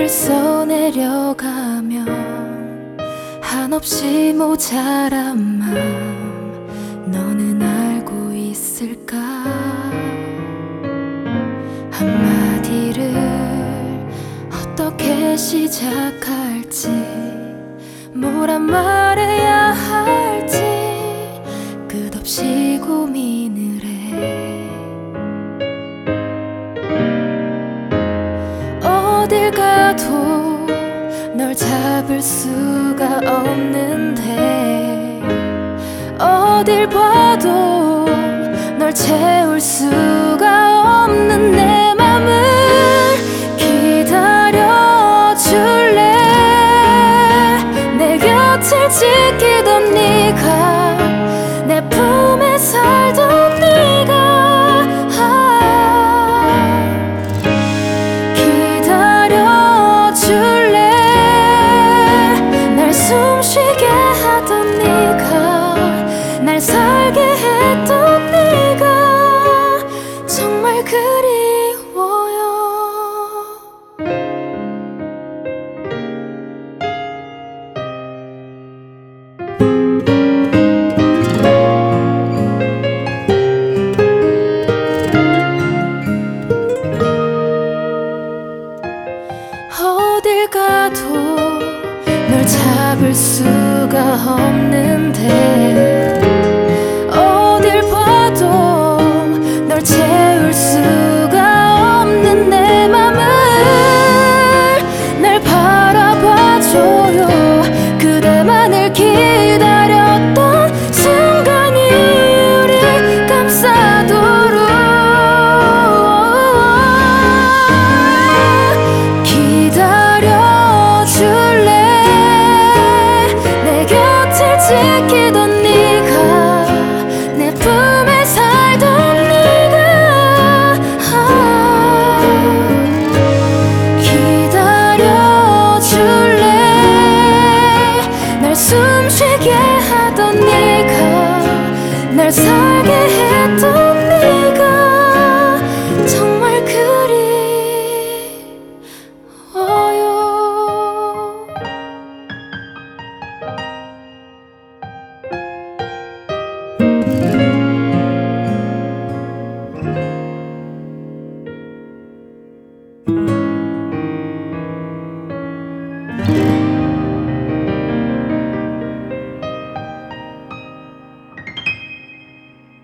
써내려가면 한없이 모자란 맘 너는 알고 있을까? 한마디를 어떻게 시작할지 뭐란 말해야 할지 끝없이 고민을 해. 어딜 가도 널 잡을 수가 없는데 어딜 봐도 널 채울 수가 없는 내 맘을 기다려줄래? 내 곁을 지키던 네가 내 품에 살던 네가 기다려줄래? 날 숨쉬게 하던 네가 날 살게 했던 네가 정말 그리워요. 어딜 가도 널 잡을 수가 없는데